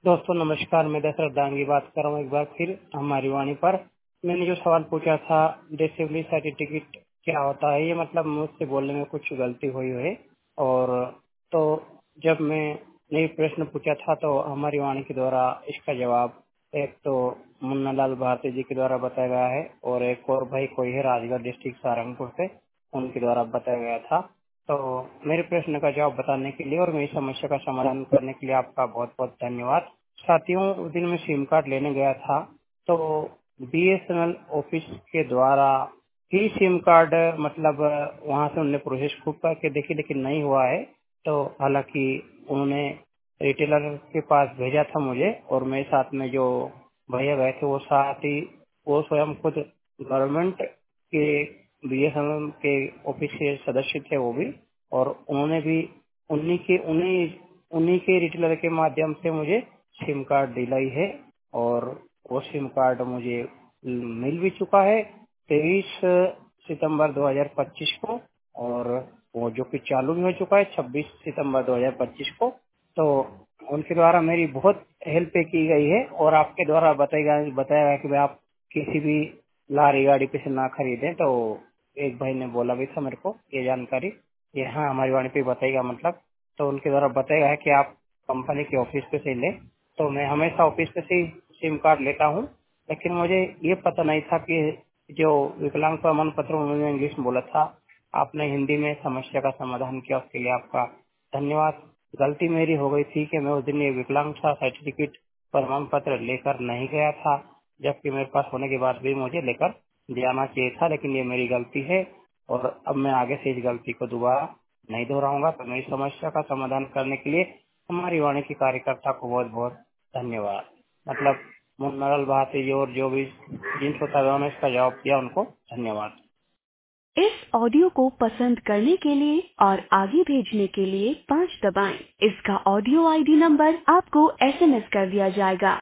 दोस्तों नमस्कार, मैं दशरथ दांगी बात कर रहा हूँ एक बार फिर हमारी वाणी पर। मैंने जो सवाल पूछा था डिसेबिलिटी सर्टिफिकेट क्या होता है, ये मतलब मुझसे बोलने में कुछ गलती हुई है। और तो जब मैंने ये प्रश्न पूछा था तो हमारी वाणी के द्वारा इसका जवाब एक तो मुन्ना लाल भारती जी के द्वारा बताया गया है और एक और भाई कोई है राजगढ़ डिस्ट्रिक्ट सहारनपुर से, उनके द्वारा बताया गया था। तो मेरे प्रश्न का जवाब बताने के लिए और मेरी समस्या का समाधान करने के लिए आपका बहुत बहुत धन्यवाद। साथियों, उस दिन मैं सिम कार्ड लेने गया था तो बीएसएनएल ऑफिस के द्वारा ही सिम कार्ड मतलब वहां से उन्होंने प्रोसेस खूब करके देखी लेकिन नहीं हुआ है। तो हालांकि उन्होंने रिटेलर के पास भेजा था मुझे और मेरे साथ में जो भैया गए थे वो साथ ही वो स्वयं खुद गवर्नमेंट के बीएसएनएल के ऑफिस के सदस्य थे वो भी, और उन्होंने भी उन्हीं के रिटेलर के माध्यम से मुझे सिम कार्ड दिलाई है। और वो सिम कार्ड मुझे मिल भी चुका है 23 सितंबर 2025 को, और वो जो कि चालू भी हो चुका है 26 सितंबर 2025 को। तो उनके द्वारा मेरी बहुत हेल्प की गई है और आपके द्वारा बताया गया कि भाई आप किसी भी लारी गाड़ी पे से ना खरीदें। तो एक भाई ने बोला भी था मेरे को ये जानकारी, ये हाँ हमारी वाणी पे बताएगा मतलब। तो उनके द्वारा बताया है कि आप कंपनी के ऑफिस पे से लें। तो मैं हमेशा ऑफिस पे से ही सिम कार्ड लेता हूँ, लेकिन मुझे ये पता नहीं था कि जो विकलांग प्रमाण पत्र उन्होंने इंग्लिश में बोला था, आपने हिंदी में समस्या का समाधान किया, उसके लिए आपका धन्यवाद। गलती मेरी हो गई थी कि मैं उस दिन ये विकलांगता सर्टिफिकेट प्रमाण पत्र लेकर नहीं गया था, जबकि मेरे पास होने के बाद भी मुझे लेकर जाना चाहिए था, लेकिन ये मेरी गलती है और अब मैं आगे से इस गलती को दोबारा नहीं दोहराऊंगा। तो मेरी समस्या का समाधान करने के लिए हमारी वाणी की कार्यकर्ता को बहुत बहुत धन्यवाद। मतलब मुन्नरल बात है और जो भी जिन श्रोताओं ने इसका जवाब दिया उनको धन्यवाद। इस ऑडियो को पसंद करने के लिए और आगे भेजने के लिए 5 दबाएं। इसका ऑडियो आईडी नंबर आपको एसएमएस कर दिया जाएगा।